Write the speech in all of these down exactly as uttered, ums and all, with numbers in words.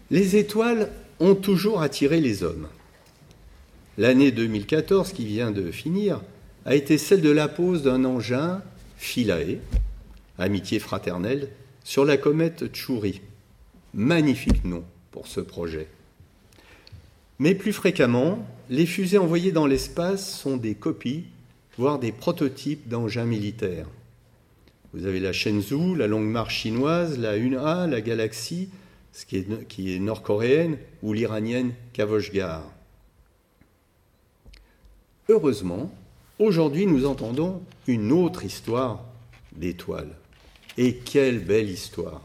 Les étoiles ont toujours attiré les hommes. L'année deux mille quatorze, qui vient de finir, a été celle de la pose d'un engin, Philae, amitié fraternelle, sur la comète Tchouri. Magnifique nom pour ce projet. Mais plus fréquemment, les fusées envoyées dans l'espace sont des copies, voire des prototypes d'engins militaires. Vous avez la Shenzhou, la Longue Marche chinoise, la une A, la Galaxy, ce qui est, qui est nord-coréenne, ou l'iranienne Kavochgar. Heureusement, aujourd'hui nous entendons une autre histoire d'étoiles. Et quelle belle histoire!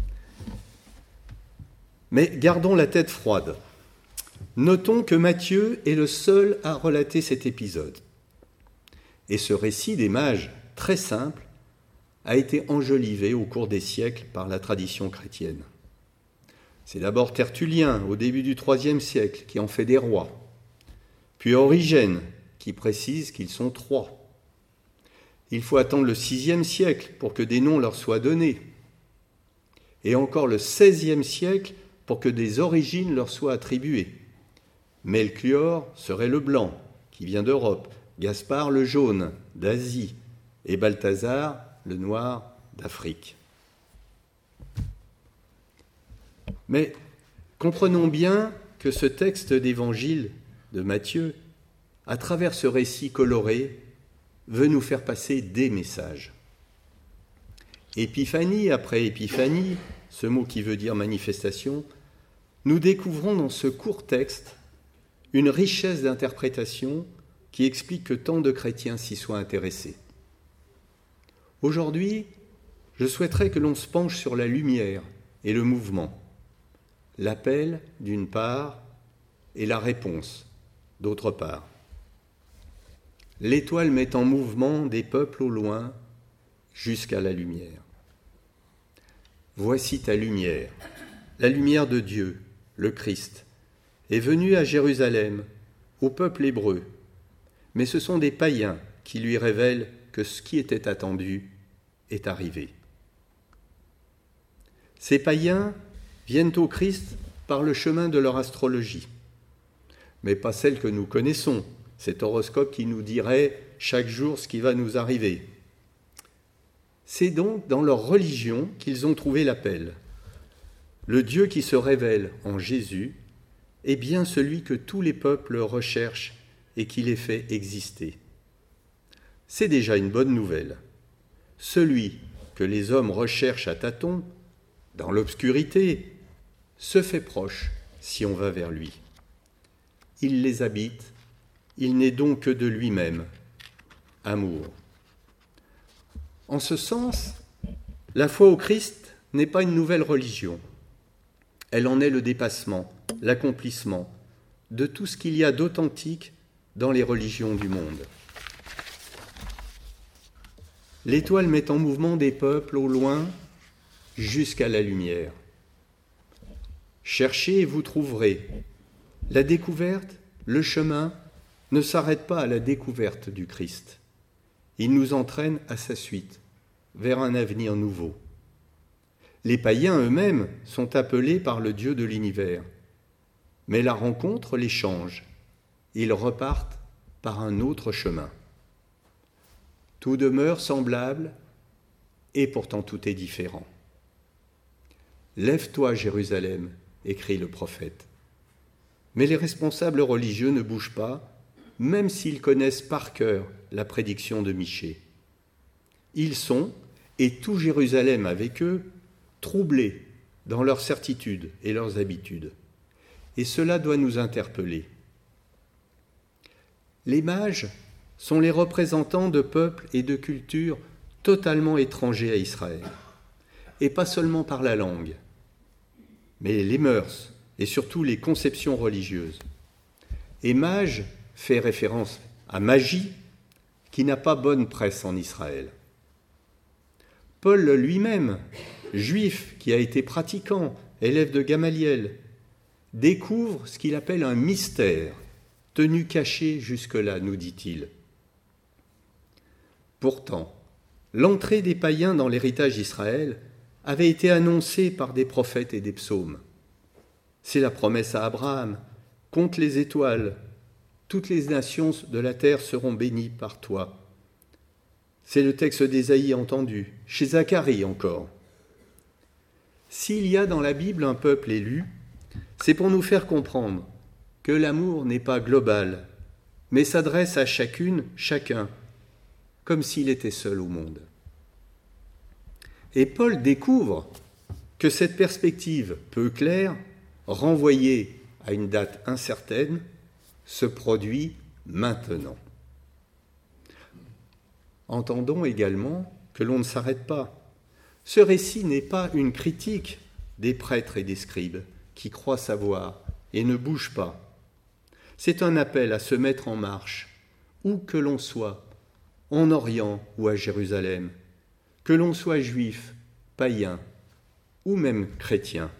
Mais gardons la tête froide. Notons que Matthieu est le seul à relater cet épisode. Et ce récit des mages, très simple, a été enjolivé au cours des siècles par la tradition chrétienne. C'est d'abord Tertullien, au début du troisième siècle, qui en fait des rois. Puis Origène, qui précise qu'ils sont trois. Il faut attendre le sixième siècle pour que des noms leur soient donnés. Et encore le seizième siècle pour que des origines leur soient attribuées. Melchior serait le blanc, qui vient d'Europe, Gaspard le jaune, d'Asie, et Balthazar le noir, d'Afrique. Mais comprenons bien que ce texte d'évangile de Matthieu, à travers ce récit coloré, veut nous faire passer des messages. Épiphanie après épiphanie, ce mot qui veut dire manifestation, nous découvrons dans ce court texte une richesse d'interprétation qui explique que tant de chrétiens s'y soient intéressés. Aujourd'hui, je souhaiterais que l'on se penche sur la lumière et le mouvement, l'appel d'une part et la réponse d'autre part. L'étoile met en mouvement des peuples au loin jusqu'à la lumière. Voici ta lumière, la lumière de Dieu, le Christ, est venue à Jérusalem, au peuple hébreu, mais ce sont des païens qui lui révèlent que ce qui était attendu est arrivé. Ces païens viennent au Christ par le chemin de leur astrologie, mais pas celle que nous connaissons, cet horoscope qui nous dirait chaque jour ce qui va nous arriver. C'est donc dans leur religion qu'ils ont trouvé l'appel. Le Dieu qui se révèle en Jésus est bien celui que tous les peuples recherchent et qui les fait exister. C'est déjà une bonne nouvelle. Celui que les hommes recherchent à tâtons, dans l'obscurité, se fait proche si on va vers lui. Il les habite, il n'est donc que de lui-même, amour. En ce sens, la foi au Christ n'est pas une nouvelle religion. Elle en est le dépassement, l'accomplissement de tout ce qu'il y a d'authentique dans les religions du monde. L'étoile met en mouvement des peuples au loin jusqu'à la lumière. Cherchez et vous trouverez. La découverte, le chemin, ne s'arrête pas à la découverte du Christ. Il nous entraîne à sa suite, vers un avenir nouveau. Les païens eux-mêmes sont appelés par le Dieu de l'univers, mais la rencontre les change. Ils repartent par un autre chemin. Tout demeure semblable et pourtant tout est différent. Lève-toi, Jérusalem, écrit le prophète. Mais les responsables religieux ne bougent pas, même s'ils connaissent par cœur la prédiction de Michée. Ils sont, et tout Jérusalem avec eux, troublés dans leurs certitudes et leurs habitudes. Et cela doit nous interpeller. Les mages sont les représentants de peuples et de cultures totalement étrangers à Israël. Et pas seulement par la langue, mais les mœurs et surtout les conceptions religieuses. Et mage fait référence à magie, qui n'a pas bonne presse en Israël. Paul lui-même, juif qui a été pratiquant, élève de Gamaliel, découvre ce qu'il appelle un mystère, tenu caché jusque-là, nous dit-il. Pourtant, l'entrée des païens dans l'héritage d'Israël avait été annoncée par des prophètes et des psaumes. C'est la promesse à Abraham. Compte les étoiles. Toutes les nations de la terre seront bénies par toi. C'est le texte d'Ésaïe entendu, chez Zacharie encore. S'il y a dans la Bible un peuple élu, c'est pour nous faire comprendre que l'amour n'est pas global, mais s'adresse à chacune, chacun, comme s'il était seul au monde. Et Paul découvre que cette perspective peu claire, renvoyée à une date incertaine, se produit maintenant. Entendons également que l'on ne s'arrête pas. Ce récit n'est pas une critique des prêtres et des scribes qui croient savoir et ne bougent pas. C'est un appel à se mettre en marche, où que l'on soit, en Orient ou à Jérusalem, que l'on soit juif, païen ou même chrétien.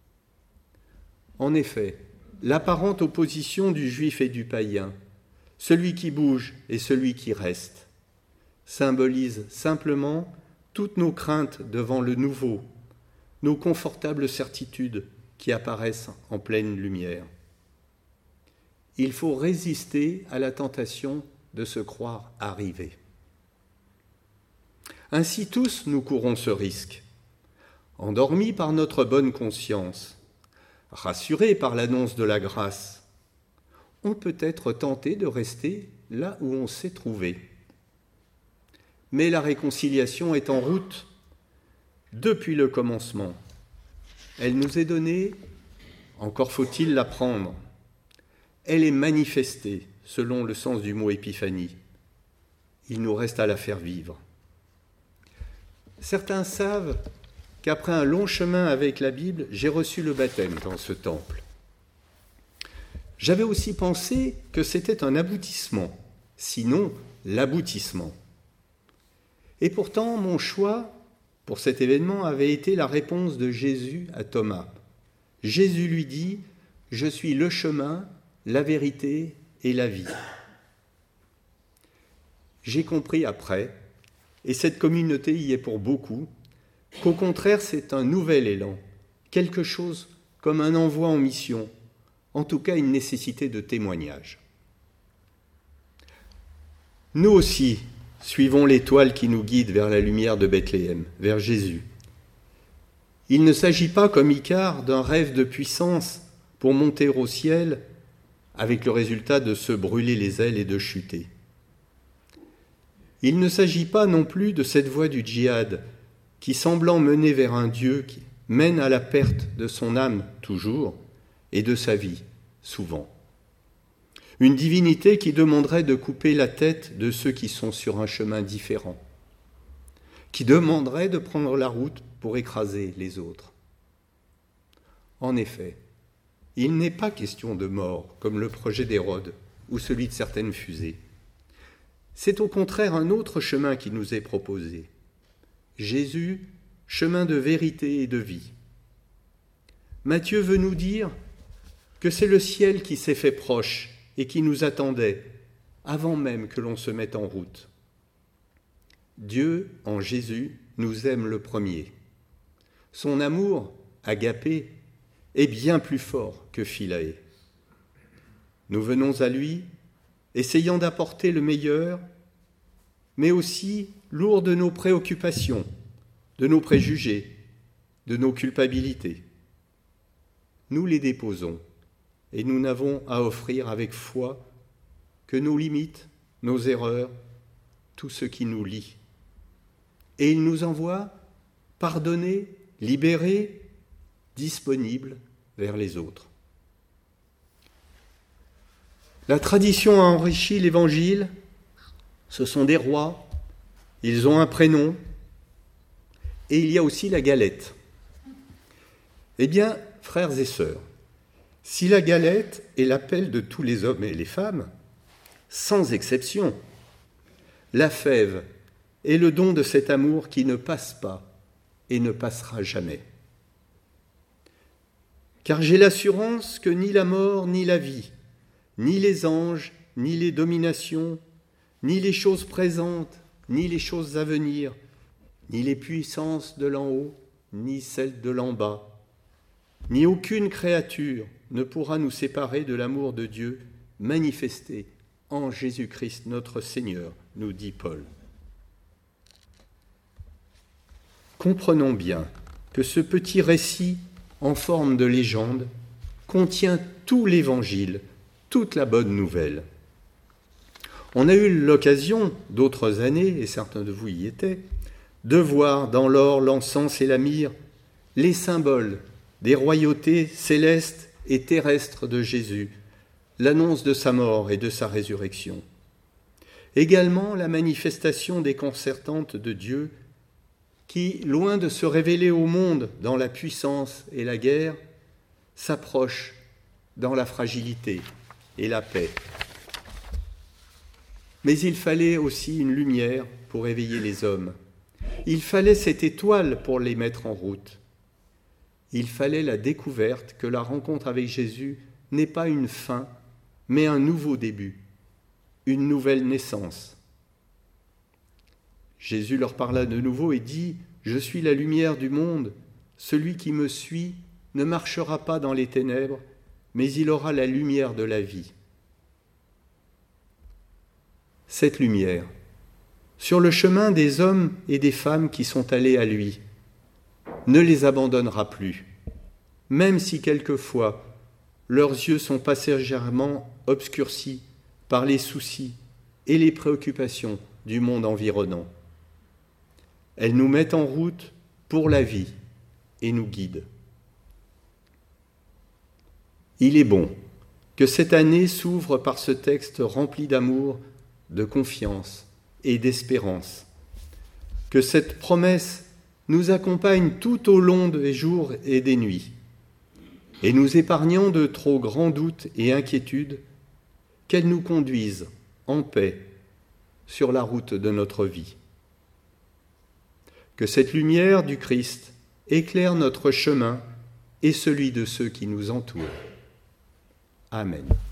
En effet, l'apparente opposition du juif et du païen, celui qui bouge et celui qui reste, symbolise simplement toutes nos craintes devant le nouveau, nos confortables certitudes qui apparaissent en pleine lumière. Il faut résister à la tentation de se croire arrivé. Ainsi tous nous courons ce risque, endormis par notre bonne conscience, rassurés par l'annonce de la grâce, on peut être tenté de rester là où on s'est trouvé. Mais la réconciliation est en route depuis le commencement. Elle nous est donnée, encore faut-il la prendre. Elle est manifestée selon le sens du mot épiphanie. Il nous reste à la faire vivre. Certains savent qu'après un long chemin avec la Bible, j'ai reçu le baptême dans ce temple. J'avais aussi pensé que c'était un aboutissement, sinon l'aboutissement. Et pourtant, mon choix pour cet événement avait été la réponse de Jésus à Thomas. Jésus lui dit « Je suis le chemin, la vérité et la vie ». J'ai compris après, et cette communauté y est pour beaucoup, qu'au contraire c'est un nouvel élan, quelque chose comme un envoi en mission, en tout cas une nécessité de témoignage. Nous aussi, suivons l'étoile qui nous guide vers la lumière de Bethléem, vers Jésus. Il ne s'agit pas, comme Icare, d'un rêve de puissance pour monter au ciel, avec le résultat de se brûler les ailes et de chuter. Il ne s'agit pas non plus de cette voie du djihad, qui, semblant mener vers un Dieu, qui mène à la perte de son âme toujours, et de sa vie, souvent. Une divinité qui demanderait de couper la tête de ceux qui sont sur un chemin différent, qui demanderait de prendre la route pour écraser les autres. En effet, il n'est pas question de mort, comme le projet d'Hérode ou celui de certaines fusées. C'est au contraire un autre chemin qui nous est proposé. Jésus, chemin de vérité et de vie. Matthieu veut nous dire que c'est le ciel qui s'est fait proche et qui nous attendait avant même que l'on se mette en route. Dieu, en Jésus, nous aime le premier. Son amour, agapé, est bien plus fort que Philae. Nous venons à lui, essayant d'apporter le meilleur, mais aussi lourds de nos préoccupations, de nos préjugés, de nos culpabilités. Nous les déposons, et nous n'avons à offrir avec foi que nos limites, nos erreurs, tout ce qui nous lie. Et il nous envoie pardonnés, libérés, disponibles vers les autres. La tradition a enrichi l'Évangile. Ce sont des rois, ils ont un prénom, et il y a aussi la galette. Eh bien, frères et sœurs, si la galette est l'appel de tous les hommes et les femmes, sans exception, la fève est le don de cet amour qui ne passe pas et ne passera jamais. Car j'ai l'assurance que ni la mort ni la vie, ni les anges, ni les dominations, ni les choses présentes, ni les choses à venir, ni les puissances de l'en haut, ni celles de l'en bas, ni aucune créature ne pourra nous séparer de l'amour de Dieu manifesté en Jésus-Christ notre Seigneur, nous dit Paul. Comprenons bien que ce petit récit en forme de légende contient tout l'Évangile, toute la bonne nouvelle. On a eu l'occasion, d'autres années, et certains de vous y étaient, de voir dans l'or, l'encens et la myrrhe les symboles des royautés célestes et terrestres de Jésus, l'annonce de sa mort et de sa résurrection. Également la manifestation déconcertante de Dieu qui, loin de se révéler au monde dans la puissance et la guerre, s'approche dans la fragilité et la paix. Mais il fallait aussi une lumière pour éveiller les hommes. Il fallait cette étoile pour les mettre en route. Il fallait la découverte que la rencontre avec Jésus n'est pas une fin, mais un nouveau début, une nouvelle naissance. Jésus leur parla de nouveau et dit « Je suis la lumière du monde. Celui qui me suit ne marchera pas dans les ténèbres, mais il aura la lumière de la vie. » Cette lumière, sur le chemin des hommes et des femmes qui sont allés à lui, ne les abandonnera plus, même si quelquefois leurs yeux sont passagèrement obscurcis par les soucis et les préoccupations du monde environnant. Elle nous met en route pour la vie et nous guide. Il est bon que cette année s'ouvre par ce texte rempli d'amour, de confiance et d'espérance, que cette promesse nous accompagne tout au long des jours et des nuits, et nous épargnant de trop grands doutes et inquiétudes, qu'elle nous conduise en paix sur la route de notre vie. Que cette lumière du Christ éclaire notre chemin et celui de ceux qui nous entourent. Amen.